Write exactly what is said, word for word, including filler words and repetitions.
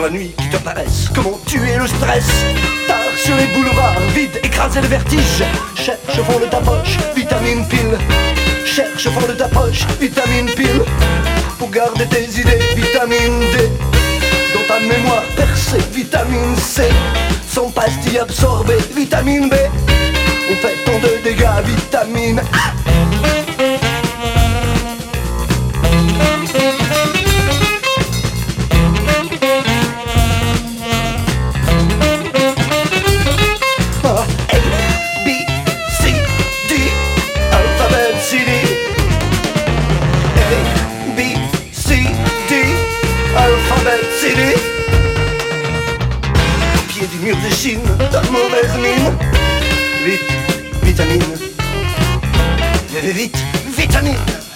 la nuit qui te paraissent. Comment tuer le stress? Tard sur les boulevards, vide, écraser le vertige. Cherche au fond de ta poche, vitamine pile. Cherche au fond de ta poche, vitamine pile. Pour garder tes idées, vitamine D. Dans ta mémoire percée, vitamine C. Sans pastille absorbée, vitamine B. On fait tant de dégâts, vitamine A. Pied du mur de Chine, ta mauvaise mine. Vite, vitamine. Vite, vitamine.